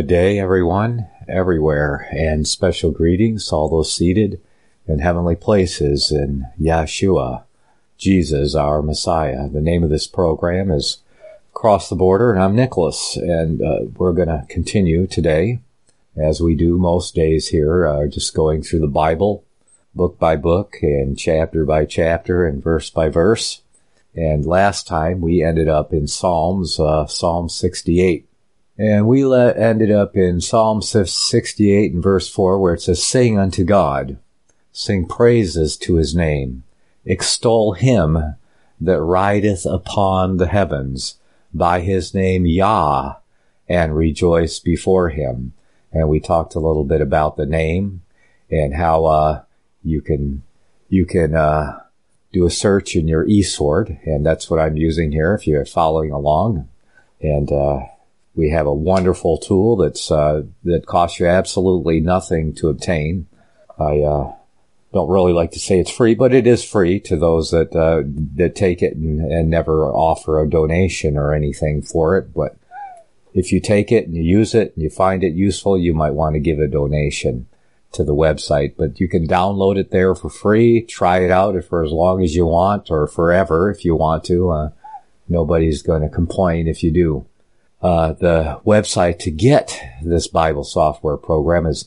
Good day, everyone, everywhere, and special greetings to all those seated in heavenly places in Yeshua, Jesus, our Messiah. The name of this program is Cross the Border, and I'm Nicholas, and we're going to continue today, as we do most days here, just going through the Bible, book by book, and chapter by chapter, and verse by verse. And last time we ended up in Psalm 68. And we ended up in Psalm 68 and verse 4, where it says, "Sing unto God, sing praises to his name, extol him that rideth upon the heavens, by his name Yah, and rejoice before him." And we talked a little bit about the name and how you can do a search in your eSword, and that's what I'm using here if you're following along. And we have a wonderful tool that costs you absolutely nothing to obtain. I don't really like to say it's free, but it is free to those that take it and never offer a donation or anything for it. But if you take it and you use it and you find it useful, you might want to give a donation to the website. But you can download it there for free, try it out for as long as you want, or forever if you want to. Nobody's going to complain if you do. The website to get this Bible software program is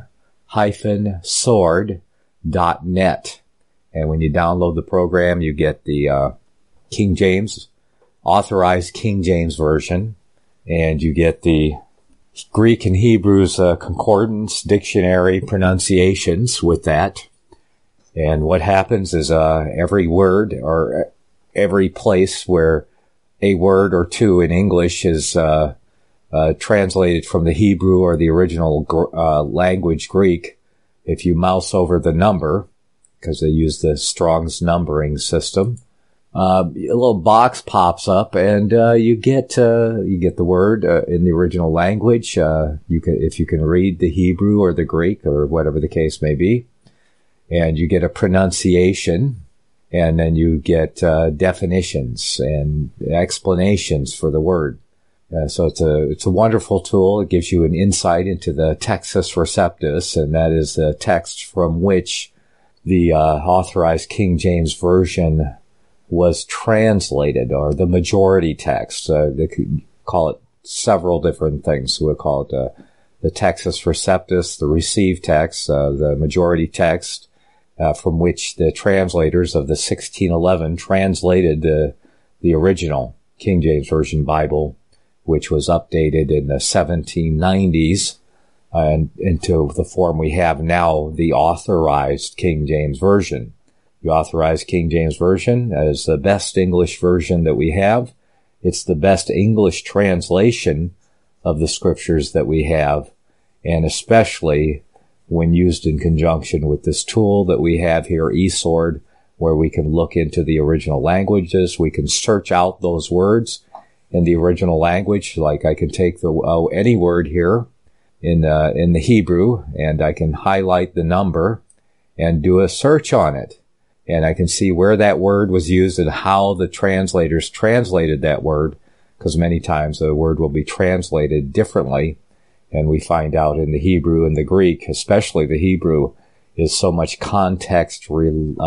e-sword.net. And when you download the program, you get the King James, authorized King James version, and you get the Greek and Hebrew's concordance, dictionary, pronunciations with that. And what happens is every word or every place where a word or two in English is translated from the Hebrew or the original language Greek, if you mouse over the number, because they use the Strong's numbering system, a little box pops up, and you get the word in the original language. If you can read the Hebrew or the Greek or whatever the case may be, and you get a pronunciation. And then you get definitions and explanations for the word. So it's a wonderful tool. It gives you an insight into the Textus Receptus, and that is the text from which the authorized King James Version was translated, or the majority text. They could call it several different things. We'll call it the Textus Receptus, the received text, the majority text, from which the translators of the 1611 translated the original King James Version Bible, which was updated in the 1790s and into the form we have now, the authorized King James Version. The authorized King James Version is the best English version that we have. It's the best English translation of the scriptures that we have, and especially when used in conjunction with this tool that we have here, eSword, where we can look into the original languages. We can search out those words in the original language. Like I can take any word here in the Hebrew, and I can highlight the number and do a search on it. And I can see where that word was used and how the translators translated that word, because many times the word will be translated differently. And we find out in the Hebrew and the Greek, especially the Hebrew, is so much context related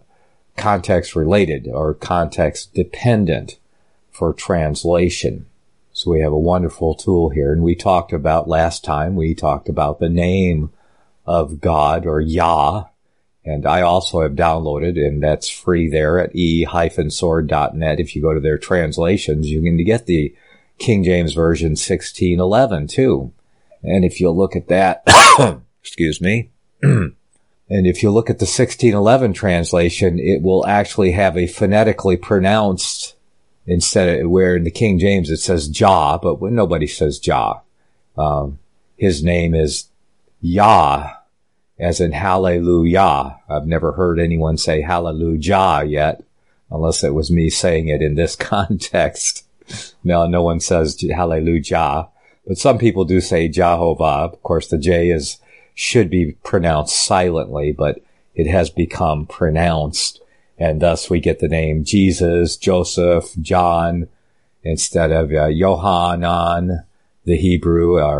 or context dependent for translation. So we have a wonderful tool here. And we talked about the name of God, or Yah. And I also have downloaded, and that's free there at e-sword.net. If you go to their translations, you can get the King James Version 1611 too. And if you look at that, excuse me, and if you look at the 1611 translation, it will actually have a phonetically pronounced, instead of where in the King James it says Jah, but when nobody says Jah. His name is Yah, as in hallelujah. I've never heard anyone say hallelujah yet, unless it was me saying it in this context. No one says hallelujah. But some people do say Jehovah. Of course, the J should be pronounced silently, but it has become pronounced. And thus we get the name Jesus, Joseph, John, instead of Yohanan, the Hebrew, or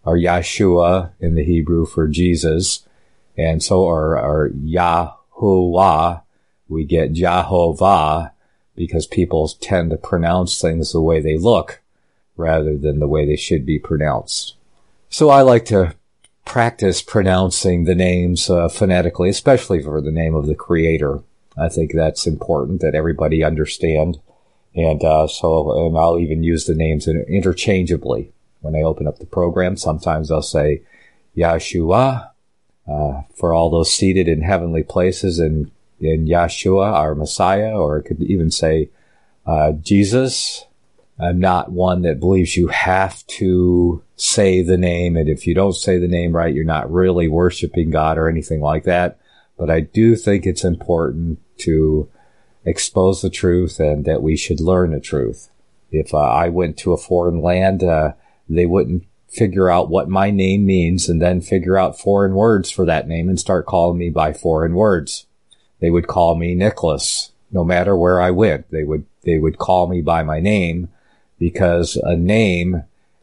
or Yeshua in the Hebrew for Jesus. And so, or Yahuwah, we get Jehovah, because people tend to pronounce things the way they look rather than the way they should be pronounced. So I like to practice pronouncing the names phonetically, especially for the name of the Creator. I think that's important that everybody understand. And and I'll even use the names interchangeably. When I open up the program, sometimes I'll say Yeshua for all those seated in heavenly places, and in Yeshua, our Messiah, or it could even say Jesus. I'm not one that believes you have to say the name, and if you don't say the name right, you're not really worshiping God or anything like that. But I do think it's important to expose the truth and that we should learn the truth. If I went to a foreign land, they wouldn't figure out what my name means and then figure out foreign words for that name and start calling me by foreign words. They would call me Nicholas. No matter where I went, they would call me by my name, because a name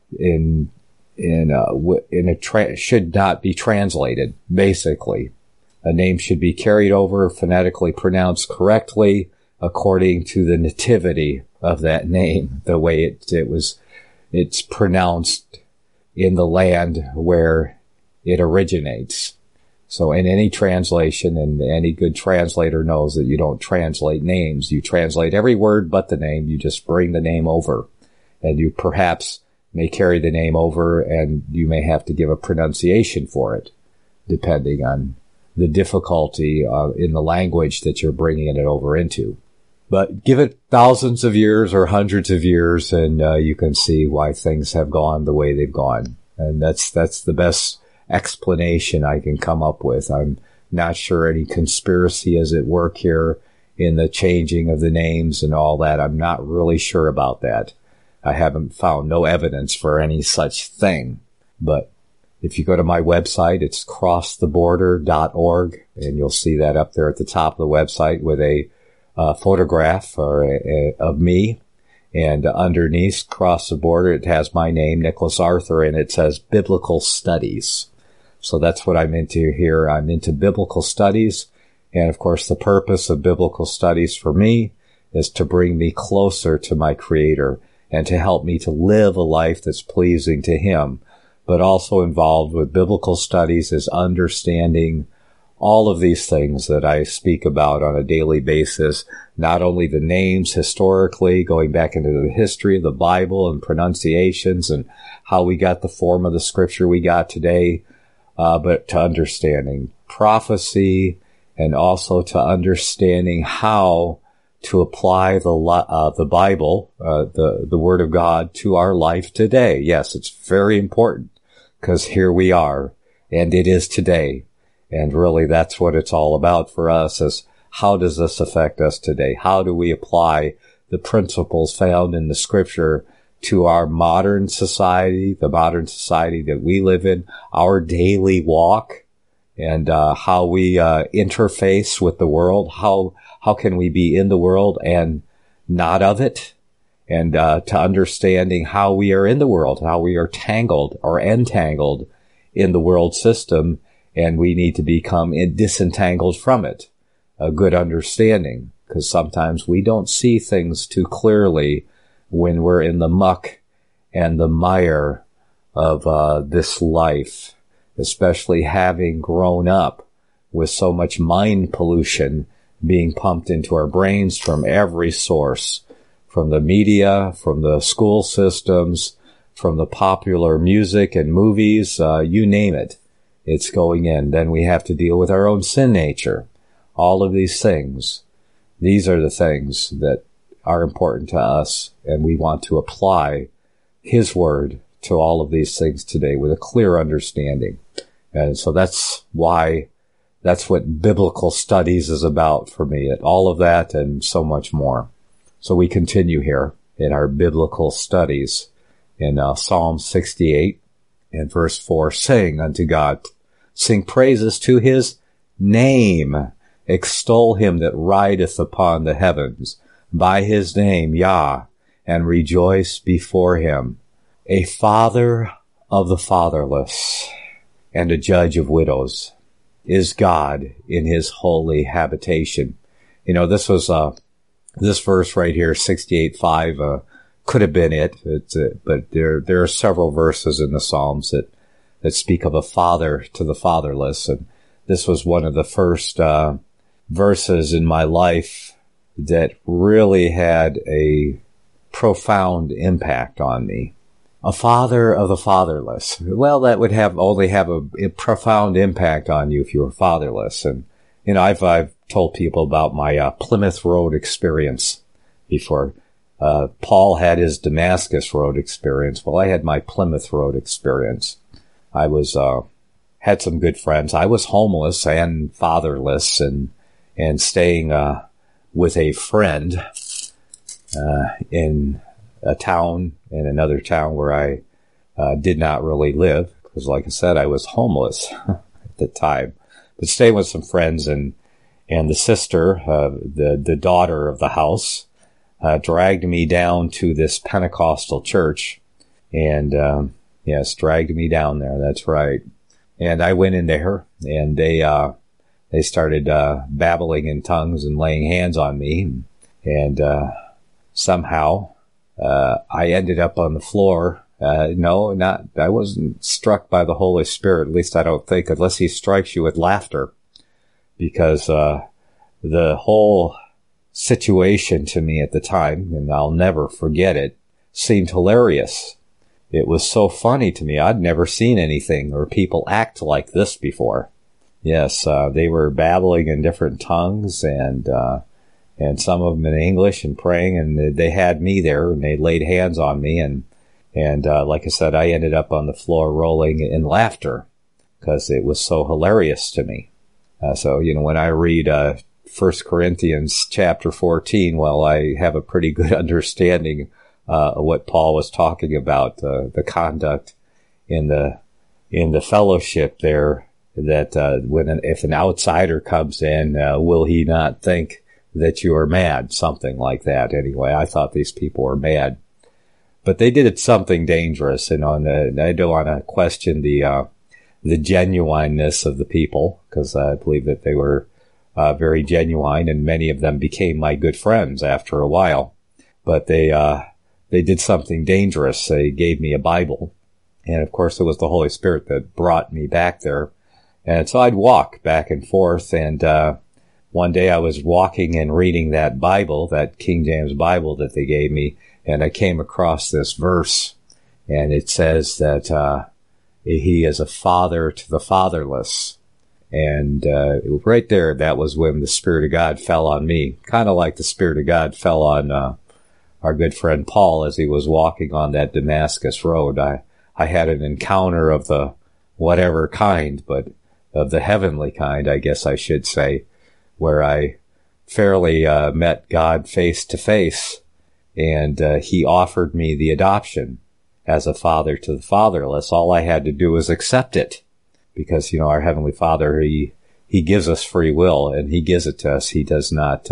should not be translated. Basically, a name should be carried over, phonetically pronounced correctly according to the nativity of that name, the way it's pronounced in the land where it originates. So in any translation, and any good translator knows that you don't translate names. You translate every word but the name. You just bring the name over. And you perhaps may carry the name over, and you may have to give a pronunciation for it, depending on the difficulty in the language that you're bringing it over into. But give it thousands of years or hundreds of years, and you can see why things have gone the way they've gone. And that's the best explanation I can come up with. I'm not sure any conspiracy is at work here in the changing of the names and all that. I'm not really sure about that. I haven't found no evidence for any such thing. But if you go to my website, it's crosstheborder.org, and you'll see that up there at the top of the website with a photograph of me. And underneath Cross the Border, it has my name, Nicholas Arthur, and it says Biblical Studies. So that's what I'm into here. I'm into biblical studies. And of course, the purpose of biblical studies for me is to bring me closer to my Creator and to help me to live a life that's pleasing to Him. But also involved with biblical studies is understanding all of these things that I speak about on a daily basis, not only the names historically, going back into the history of the Bible and pronunciations and how we got the form of the scripture we got today, but to understanding prophecy and also to understanding how to apply the Bible, the Word of God, to our life today. Yes, it's very important, because here we are, and it is today. And really, that's what it's all about for us, is how does this affect us today? How do we apply the principles found in the Scripture to our modern society, the modern society that we live in, our daily walk, and how we interface with the world? How can we be in the world and not of it? And to understanding how we are in the world, how we are tangled or entangled in the world system, and we need to become disentangled from it. A good understanding, because sometimes we don't see things too clearly when we're in the muck and the mire of this life, especially having grown up with so much mind pollution being pumped into our brains from every source, from the media, from the school systems, from the popular music and movies, you name it. It's going in. Then we have to deal with our own sin nature. All of these things. These are the things that are important to us, and we want to apply His Word to all of these things today with a clear understanding. And so that's what biblical studies is about for me. All of that and so much more. So we continue here in our biblical studies in Psalm 68 and verse 4, saying unto God, sing praises to His name, extol Him that rideth upon the heavens, by His name, Yah, and rejoice before Him. A Father of the fatherless and a judge of widows is God in his holy habitation. You know, this was, this verse right here, 68:5, could have been it. But there are several verses in the Psalms that speak of a father to the fatherless. And this was one of the first, verses in my life that really had a profound impact on me. A father of the fatherless. Well, that would only have a profound impact on you if you were fatherless. And, you know, I've told people about my Plymouth Road experience before. Paul had his Damascus Road experience. Well, I had my Plymouth Road experience. I was, had some good friends. I was homeless and fatherless and staying, with a friend, in another town where I, did not really live. Because like I said, I was homeless at the time, but staying with some friends and the sister, the daughter of the house, dragged me down to this Pentecostal church and, yes, dragged me down there. That's right. And I went in there and they started, babbling in tongues and laying hands on me. And, somehow, I ended up on the floor. I wasn't struck by the Holy Spirit, at least I don't think, unless he strikes you with laughter. Because, the whole situation to me at the time, and I'll never forget it, seemed hilarious. It was so funny to me. I'd never seen anything or people act like this before. Yes, they were babbling in different tongues and some of them in English and praying, and they had me there and they laid hands on me and like I said, I ended up on the floor rolling in laughter because it was so hilarious to me. So, you know, when I read, 1 Corinthians chapter 14, well, I have a pretty good understanding, of what Paul was talking about, the conduct in the fellowship there, that, if an outsider comes in, will he not think that you are mad? Something like that. Anyway, I thought these people were mad, but they did something dangerous. And I don't want to question the genuineness of the people, because I believe that they were, very genuine, and many of them became my good friends after a while. But they did something dangerous. They gave me a Bible. And of course it was the Holy Spirit that brought me back there. And so I'd walk back and forth. And, one day I was walking and reading that Bible, that King James Bible that they gave me. And I came across this verse, and it says that, he is a father to the fatherless. And, right there, that was when the Spirit of God fell on me. Kind of like the Spirit of God fell on, our good friend Paul as he was walking on that Damascus road. I had an encounter of the whatever kind, but of the heavenly kind, I guess I should say, where I fairly, met God face to face, and, he offered me the adoption as a father to the fatherless. All I had to do was accept it, because, you know, our Heavenly Father, he gives us free will, and he gives it to us. He does not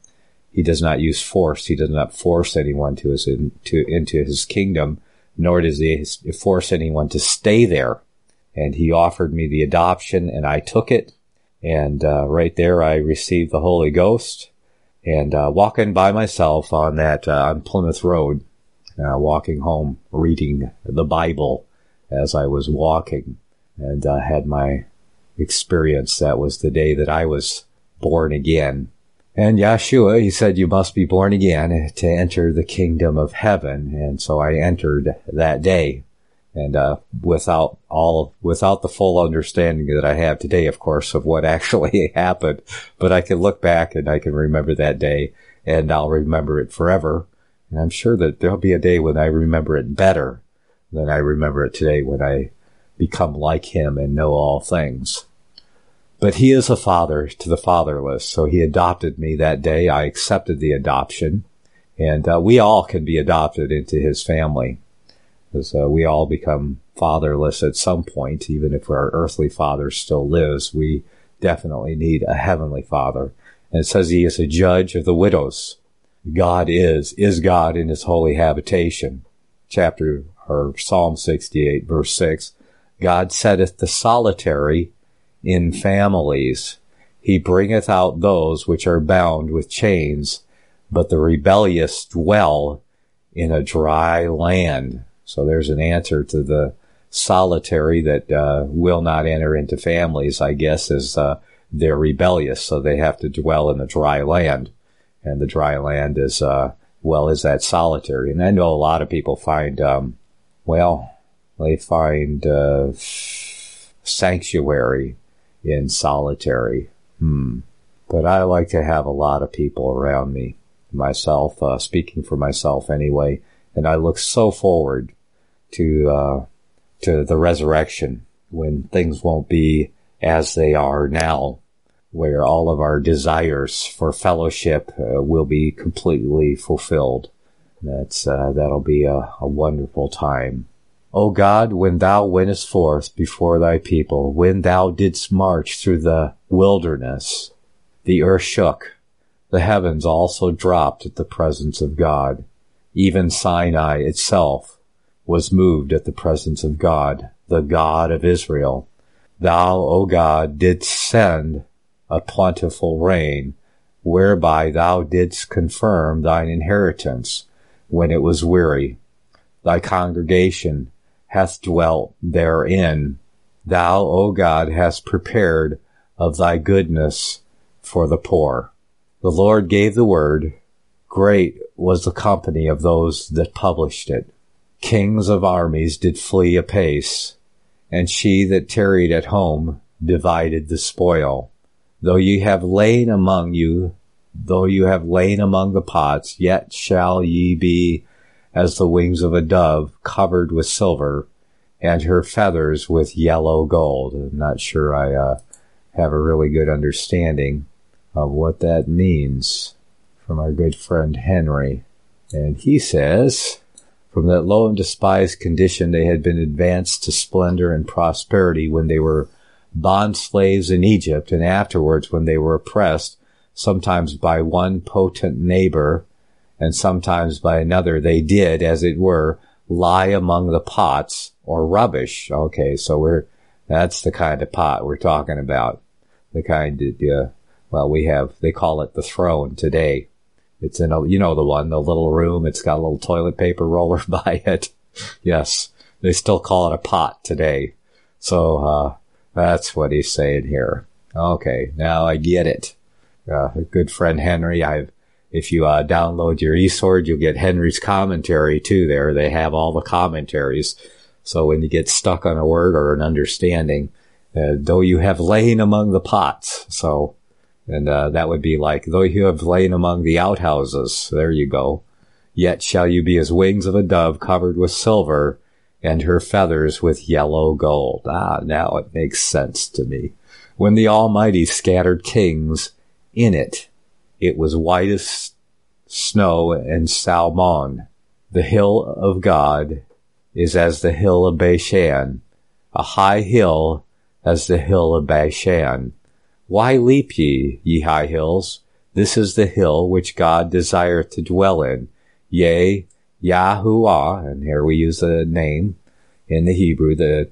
use force. He does not force anyone into his kingdom, nor does he force anyone to stay there. And he offered me the adoption, and I took it. And, right there, I received the Holy Ghost, and, walking by myself on on Plymouth Road, walking home, reading the Bible as I was walking, and, had my experience. That was the day that I was born again. And Yeshua, he said, you must be born again to enter the kingdom of heaven. And so I entered that day. And, without the full understanding that I have today, of course, of what actually happened, but I can look back and I can remember that day, and I'll remember it forever. And I'm sure that there'll be a day when I remember it better than I remember it today, when I become like him and know all things. But he is a father to the fatherless. So he adopted me that day. I accepted the adoption, and, we all can be adopted into his family. Because we all become fatherless at some point. Even if our earthly father still lives, we definitely need a heavenly father. And it says he is a judge of the widows. God is God in his holy habitation. or Psalm 68, verse 6, God setteth the solitary in families. He bringeth out those which are bound with chains, but the rebellious dwell in a dry land. So there's an answer to the solitary that will not enter into families, I guess, is they're rebellious, so they have to dwell in the dry land. And the dry land is, is that solitary. And I know a lot of people find, they find sanctuary in solitary. But I like to have a lot of people around me, myself, speaking for myself anyway, and I look so forward to the resurrection, when things won't be as they are now, where all of our desires for fellowship will be completely fulfilled. That'll be a wonderful time. O God, when thou wentest forth before thy people, when thou didst march through the wilderness, the earth shook, the heavens also dropped at the presence of God. Even Sinai itself was moved at the presence of God, the God of Israel. Thou, O God, didst send a plentiful rain, whereby thou didst confirm thine inheritance when it was weary. Thy congregation hath dwelt therein. Thou, O God, hast prepared of thy goodness for the poor. The Lord gave the word. Great was the company of those that published it. Kings of armies did flee apace, and she that tarried at home divided the spoil. Though you have lain among the pots, yet shall ye be as the wings of a dove covered with silver, and her feathers with yellow gold. I'm not sure I have a really good understanding of what that means from our good friend Henry. And he says, from that low and despised condition they had been advanced to splendor and prosperity when they were bond slaves in Egypt, and afterwards when they were oppressed, sometimes by one potent neighbor, and sometimes by another, they did, as it were, lie among the pots or rubbish. Okay, so that's the kind of pot we're talking about. The kind that, they call it the throne today. It's in the one, the little room. It's got a little toilet paper roller by it. Yes, they still call it a pot today. So, that's what he's saying here. Okay, now I get it. Good friend Henry, if you download your eSword, you'll get Henry's commentary too there. They have all the commentaries. So when you get stuck on a word or an understanding, though you have lain among the pots. So, and that would be like, though you have lain among the outhouses. There you go. Yet shall you be as wings of a dove covered with silver, and her feathers with yellow gold. Now it makes sense to me. When the Almighty scattered kings in it, it was white as snow and Salmon. The hill of God is as the hill of Bashan, a high hill as the hill of Bashan. Why leap ye high hills? This is the hill which God desireth to dwell in. Yea, Yahuwah, and here we use the name in the Hebrew, the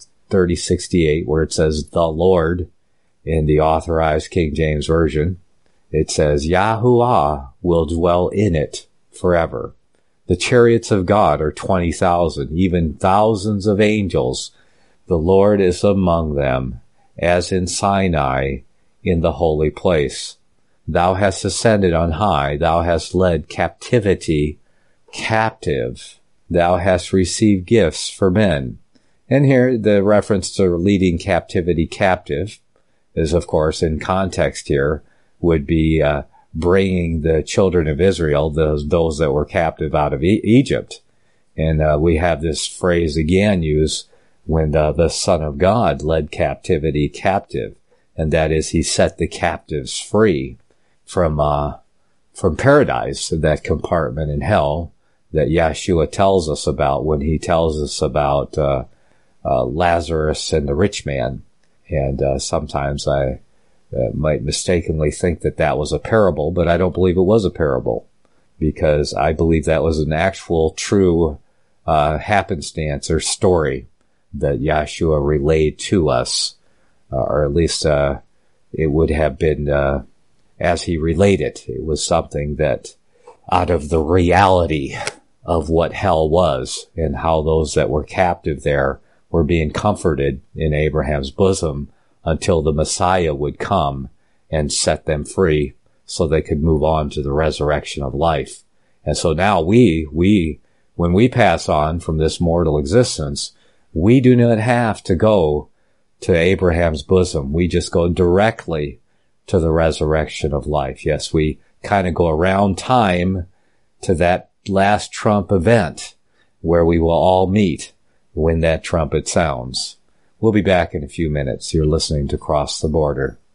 3068, where it says the Lord in the Authorized King James Version. It says, Yahuwah will dwell in it forever. The chariots of God are 20,000, even thousands of angels. The Lord is among them, as in Sinai, in the holy place. Thou hast ascended on high. Thou hast led captivity captive. Thou hast received gifts for men. And here the reference to leading captivity captive is, of course, in context here, would be bringing the children of Israel, those that were captive out of Egypt. And we have this phrase again used when the Son of God led captivity captive. And that is, he set the captives free from paradise, that compartment in hell that Yeshua tells us about when he tells us about Lazarus and the rich man. And sometimes I might mistakenly think that was a parable, but I don't believe it was a parable, because I believe that was an actual true happenstance or story that Yahshua relayed to us, or at least it would have been as he related. It was something that out of the reality of what hell was and how those that were captive there were being comforted in Abraham's bosom until the Messiah would come and set them free so they could move on to the resurrection of life. And so now when we pass on from this mortal existence, we do not have to go to Abraham's bosom. We just go directly to the resurrection of life. Yes, we kind of go around time to that last trump event where we will all meet when that trumpet sounds. We'll be back in a few minutes. You're listening to Cross the Border.